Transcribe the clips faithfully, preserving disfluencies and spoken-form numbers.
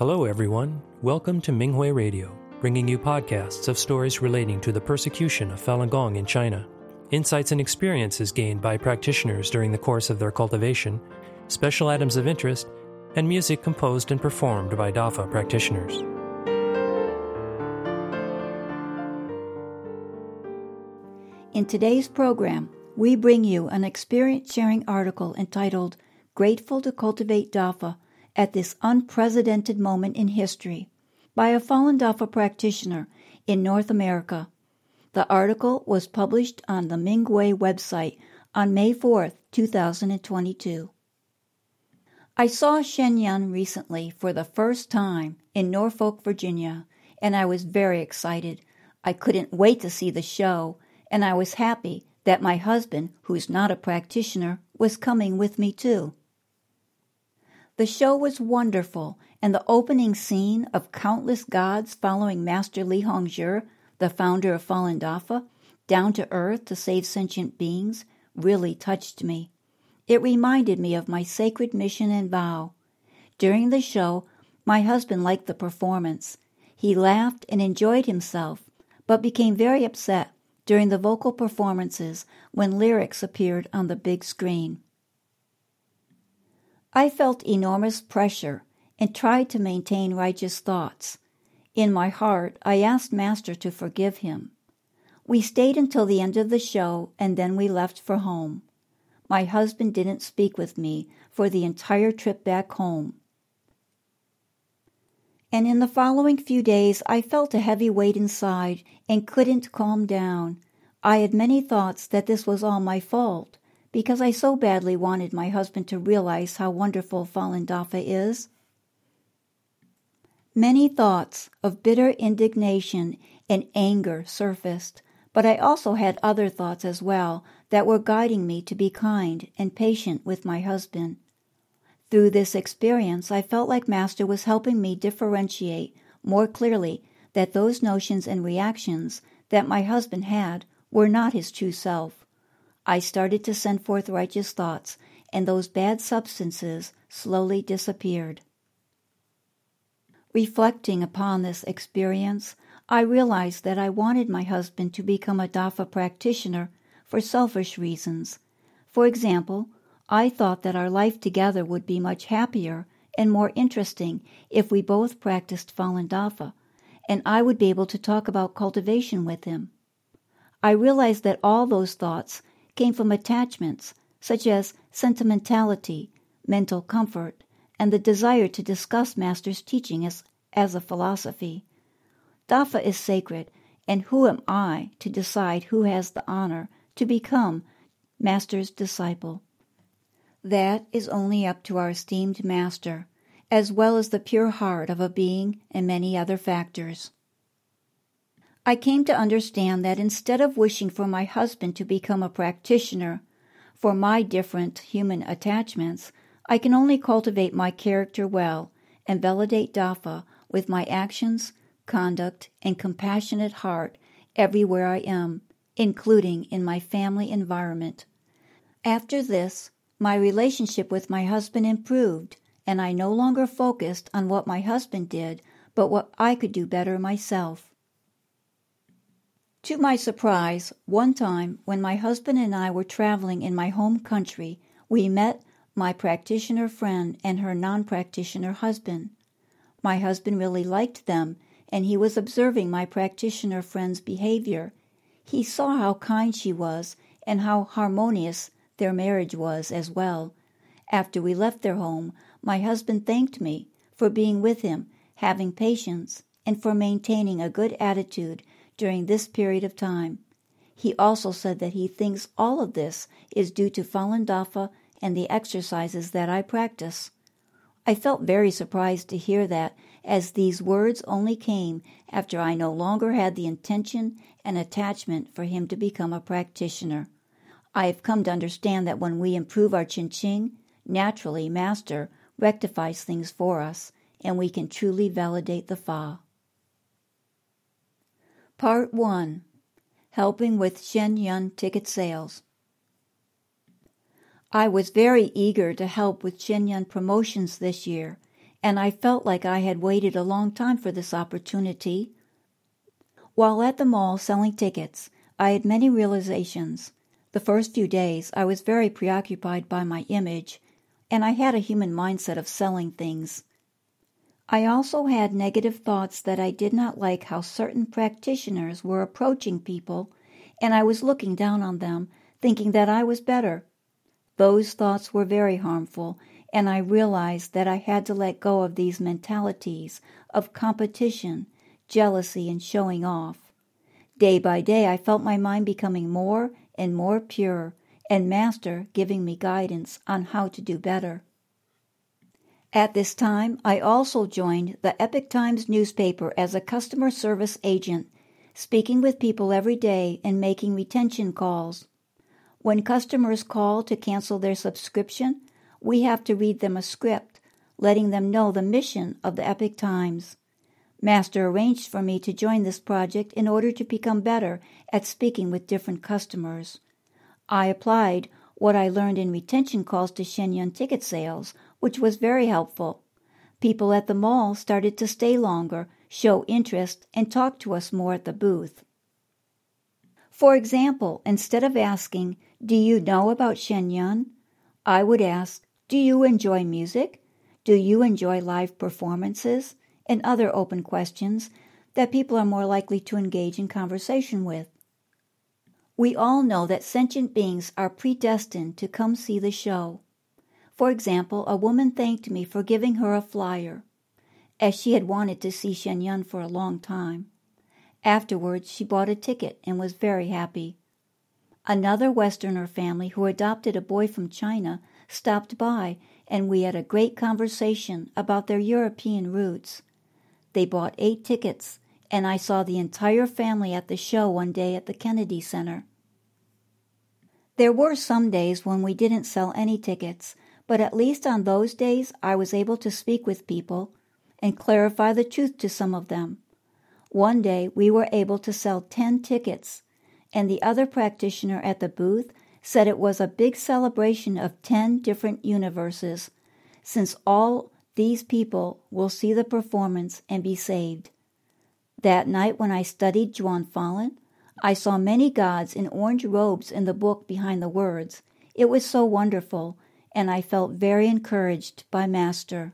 Hello everyone, welcome to Minghui Radio, bringing you podcasts of stories relating to the persecution of Falun Gong in China, insights and experiences gained by practitioners during the course of their cultivation, special items of interest, and music composed and performed by Dafa practitioners. In today's program, we bring you an experience-sharing article entitled Grateful to Cultivate Dafa at this unprecedented moment in history by a Falun Dafa practitioner in North America. The article was published on the Minghui website on May fourth, two thousand twenty-two. I saw Shen Yun recently for the first time in Norfolk, Virginia, and I was very excited. I couldn't wait to see the show, and I was happy that my husband, who's not a practitioner, was coming with me too. The show was wonderful, and the opening scene of countless gods following Master Li Hongzhi, the founder of Falun Dafa, down to earth to save sentient beings, really touched me. It reminded me of my sacred mission and vow. During the show, my husband liked the performance. He laughed and enjoyed himself, but became very upset during the vocal performances when lyrics appeared on the big screen. I felt enormous pressure and tried to maintain righteous thoughts. In my heart, I asked Master to forgive him. We stayed until the end of the show, and then we left for home. My husband didn't speak with me for the entire trip back home. And in the following few days, I felt a heavy weight inside and couldn't calm down. I had many thoughts that this was all my fault, because I so badly wanted my husband to realize how wonderful Falun Dafa is. Many thoughts of bitter indignation and anger surfaced, but I also had other thoughts as well that were guiding me to be kind and patient with my husband. Through this experience, I felt like Master was helping me differentiate more clearly that those notions and reactions that my husband had were not his true self. I started to send forth righteous thoughts, and those bad substances slowly disappeared. Reflecting upon this experience, I realized that I wanted my husband to become a Dafa practitioner for selfish reasons. For example, I thought that our life together would be much happier and more interesting if we both practiced Falun Dafa, and I would be able to talk about cultivation with him. I realized that all those thoughts came from attachments such as sentimentality, mental comfort, and the desire to discuss Master's teaching as, as a philosophy. Dafa is sacred, and who am I to decide who has the honor to become Master's disciple? That is only up to our esteemed Master, as well as the pure heart of a being and many other factors. I came to understand that instead of wishing for my husband to become a practitioner for my different human attachments, I can only cultivate my character well and validate Dafa with my actions, conduct, and compassionate heart everywhere I am, including in my family environment. After this, my relationship with my husband improved, and I no longer focused on what my husband did, but what I could do better myself. To my surprise, one time when my husband and I were traveling in my home country, we met my practitioner friend and her non-practitioner husband. My husband really liked them, and he was observing my practitioner friend's behavior. He saw how kind she was and how harmonious their marriage was as well. After we left their home, my husband thanked me for being with him, having patience, and for maintaining a good attitude during this period of time. He also said that he thinks all of this is due to Falun Dafa and the exercises that I practice. I felt very surprised to hear that, as these words only came after I no longer had the intention and attachment for him to become a practitioner. I have come to understand that when we improve our Qingqing, naturally Master rectifies things for us, and we can truly validate the Fa. Part one. Helping with Shen Yun ticket sales. I was very eager to help with Shen Yun promotions this year, and I felt like I had waited a long time for this opportunity. While at the mall selling tickets, I had many realizations. The first few days, I was very preoccupied by my image, and I had a human mindset of selling things. I also had negative thoughts that I did not like how certain practitioners were approaching people, and I was looking down on them, thinking that I was better. Those thoughts were very harmful, and I realized that I had to let go of these mentalities of competition, jealousy, and showing off. Day by day, I felt my mind becoming more and more pure, and Master giving me guidance on how to do better. At this time, I also joined the Epoch Times newspaper as a customer service agent, speaking with people every day and making retention calls. When customers call to cancel their subscription, we have to read them a script, letting them know the mission of the Epoch Times. Master arranged for me to join this project in order to become better at speaking with different customers. I applied what I learned in retention calls to Shenyun ticket sales, which was very helpful. People at the mall started to stay longer, show interest, and talk to us more at the booth. For example, instead of asking, "Do you know about Shenyun?" I would ask, "Do you enjoy music? Do you enjoy live performances?" and other open questions that people are more likely to engage in conversation with. We all know that sentient beings are predestined to come see the show. For example, a woman thanked me for giving her a flyer, as she had wanted to see Shenyun for a long time. Afterwards, she bought a ticket and was very happy. Another Westerner family who adopted a boy from China stopped by, and we had a great conversation about their European roots. They bought eight tickets, and I saw the entire family at the show one day at the Kennedy Center. There were some days when we didn't sell any tickets, but at least on those days I was able to speak with people and clarify the truth to some of them. One day we were able to sell ten tickets, and the other practitioner at the booth said it was a big celebration of ten different universes, since all these people will see the performance and be saved. That night when I studied Zhuan Falun, I saw many gods in orange robes in the book behind the words. It was so wonderful, and I felt very encouraged by Master.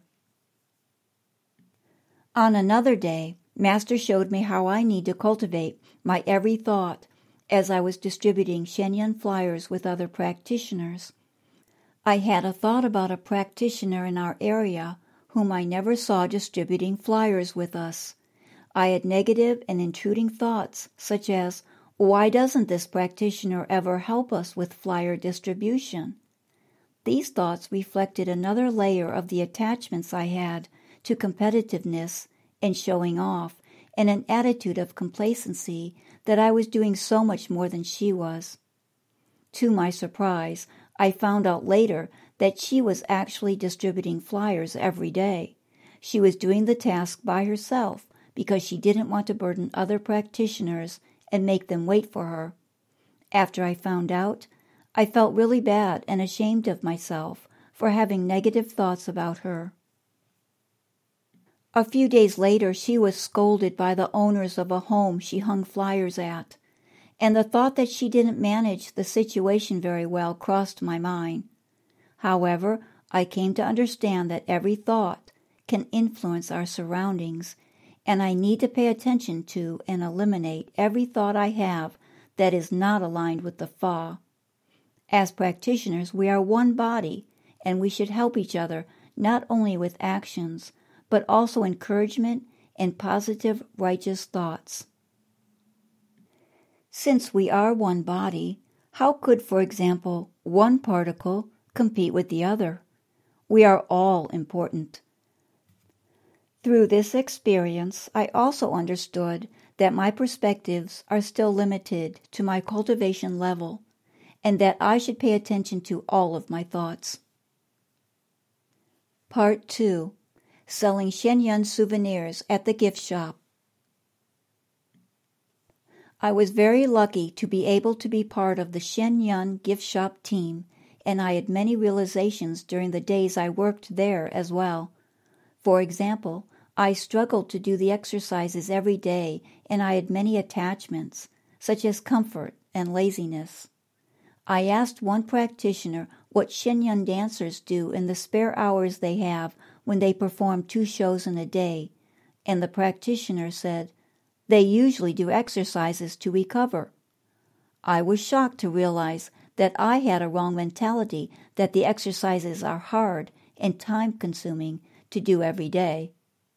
On another day, Master showed me how I need to cultivate my every thought as I was distributing Shenyun flyers with other practitioners. I had a thought about a practitioner in our area whom I never saw distributing flyers with us. I had negative and intruding thoughts, such as, "Why doesn't this practitioner ever help us with flyer distribution?" These thoughts reflected another layer of the attachments I had to competitiveness and showing off, and an attitude of complacency that I was doing so much more than she was. To my surprise, I found out later that she was actually distributing flyers every day. She was doing the task by herself because she didn't want to burden other practitioners and make them wait for her. After I found out, I felt really bad and ashamed of myself for having negative thoughts about her. A few days later, she was scolded by the owners of a home she hung flyers at, and the thought that she didn't manage the situation very well crossed my mind. However, I came to understand that every thought can influence our surroundings, and I need to pay attention to and eliminate every thought I have that is not aligned with the Fa. As practitioners, we are one body, and we should help each other not only with actions, but also encouragement and positive, righteous thoughts. Since we are one body, how could, for example, one particle compete with the other? We are all important. Through this experience, I also understood that my perspectives are still limited to my cultivation level, and that I should pay attention to all of my thoughts. Part two. Selling Shenyun souvenirs at the gift shop. I was very lucky to be able to be part of the Shenyun gift shop team, and I had many realizations during the days I worked there as well. For example, I struggled to do the exercises every day, and I had many attachments, such as comfort and laziness. I asked one practitioner what Shenyang dancers do in the spare hours they have when they perform two shows in a day, and the practitioner said, "They usually do exercises to recover." I was shocked to realize that I had a wrong mentality that the exercises are hard and time-consuming to do every day.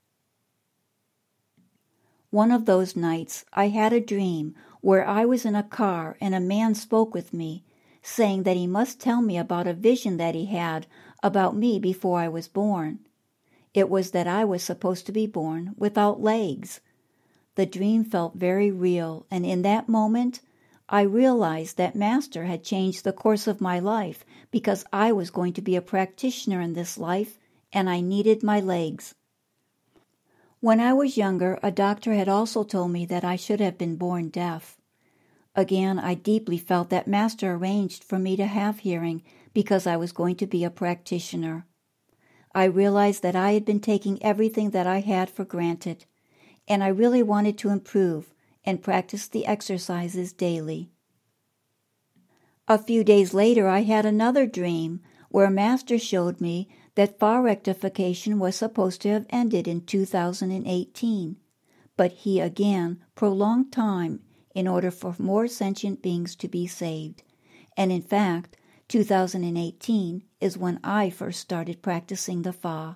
One of those nights, I had a dream where I was in a car and a man spoke with me, saying that he must tell me about a vision that he had about me before I was born. It was that I was supposed to be born without legs. The dream felt very real, and in that moment, I realized that Master had changed the course of my life because I was going to be a practitioner in this life, and I needed my legs. When I was younger, a doctor had also told me that I should have been born deaf. Again, I deeply felt that Master arranged for me to have hearing because I was going to be a practitioner. I realized that I had been taking everything that I had for granted, and I really wanted to improve and practice the exercises daily. A few days later, I had another dream where Master showed me that Fa rectification was supposed to have ended in two thousand eighteen, but he again prolonged time in order for more sentient beings to be saved. And in fact, two thousand eighteen is when I first started practicing the Fa.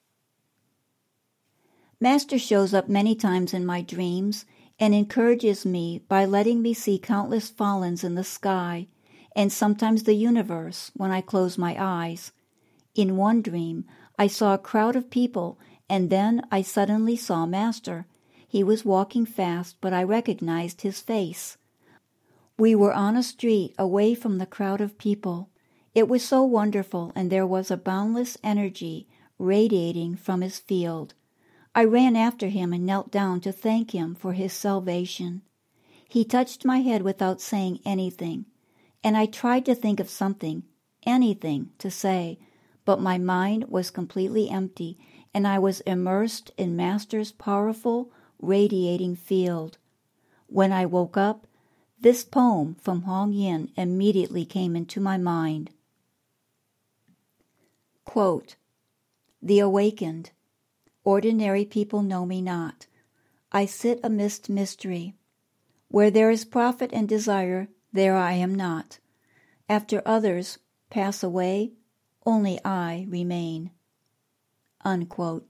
Master shows up many times in my dreams and encourages me by letting me see countless fallens in the sky and sometimes the universe when I close my eyes. In one dream, I saw a crowd of people, and then I suddenly saw Master. He was walking fast, but I recognized his face. We were on a street away from the crowd of people. It was so wonderful, and there was a boundless energy radiating from his field. I ran after him and knelt down to thank him for his salvation. He touched my head without saying anything, and I tried to think of something, anything, to say, but my mind was completely empty, and I was immersed in Master's powerful, radiating field. When I woke up, this poem from Hong Yin immediately came into my mind. Quote, "The awakened. Ordinary people know me not. I sit amidst mystery. Where there is profit and desire, there I am not. After others pass away, only I remain." Unquote.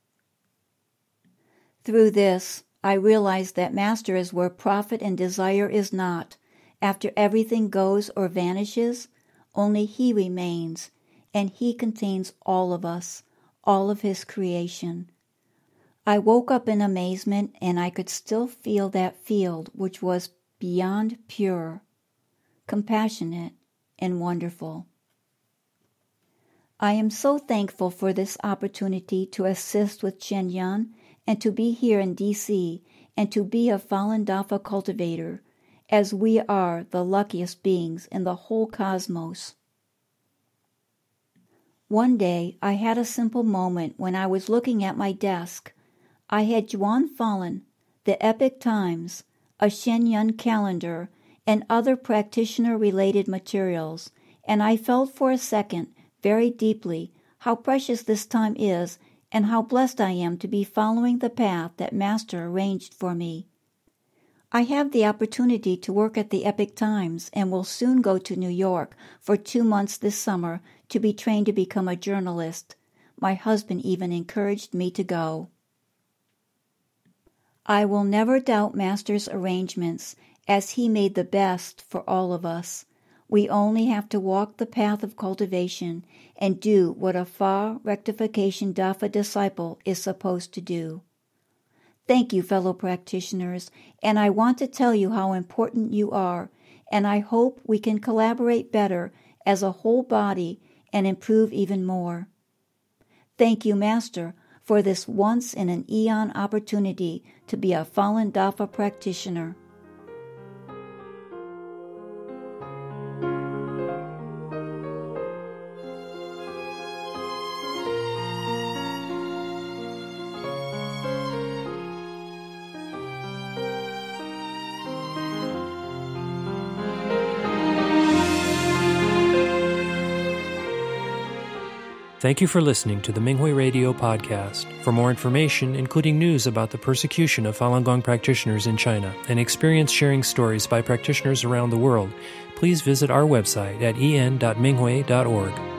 Through this, I realized that Master is where profit and desire is not. After everything goes or vanishes, only He remains, and He contains all of us, all of His creation. I woke up in amazement, and I could still feel that field which was beyond pure, compassionate, and wonderful. I am so thankful for this opportunity to assist with Shenyang and to be here in D C and to be a Falun Dafa cultivator, as we are the luckiest beings in the whole cosmos. One day, I had a simple moment when I was looking at my desk. I had Zhuan Falun, the Epic Times, a Shenyang calendar, and other practitioner-related materials, and I felt for a second, very deeply, how precious this time is and how blessed I am to be following the path that Master arranged for me. I have the opportunity to work at the Epic Times and will soon go to New York for two months this summer to be trained to become a journalist. My husband even encouraged me to go. I will never doubt Master's arrangements, as he made the best for all of us. We only have to walk the path of cultivation and do what a Fa rectification Dafa disciple is supposed to do. Thank you, fellow practitioners, and I want to tell you how important you are, and I hope we can collaborate better as a whole body and improve even more. Thank you, Master, for this once-in-an-eon opportunity to be a Falun Dafa practitioner. Thank you for listening to the Minghui Radio podcast. For more information, including news about the persecution of Falun Gong practitioners in China and experience-sharing stories by practitioners around the world, please visit our website at en dot minghui dot org.